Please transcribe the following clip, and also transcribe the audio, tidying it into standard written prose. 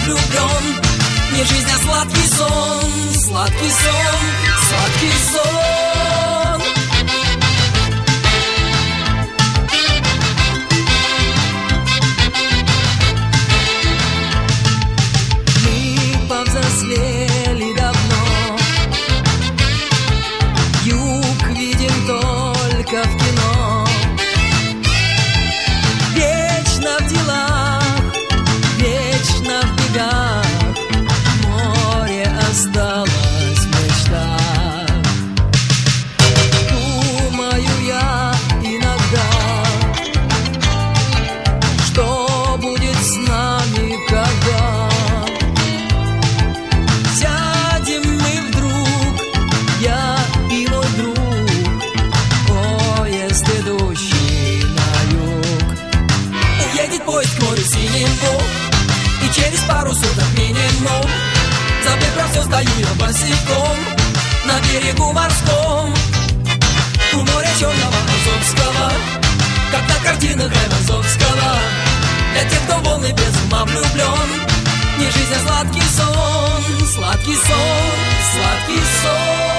влюблен. Не жизнь, а сладкий сон, сладкий сон, сладкий сон. Мы повзрослели давно, юг видим только в кино. Вечно в делах, вечно в бегах, море осталось в мечтах. Думаю я иногда, что будет с нами, когда сядем мы вдруг, я и мой друг, поезд, идущий на юг. Уедет поезд к морю синему, и через пару суток минимум. Забыв про все, стою я босиком на берегу морском, у моря черного Азовского, как на картинах Айвазовского. Для тех, кто волны без ума влюблен, не жизнь, а сладкий сон, сладкий сон, сладкий сон.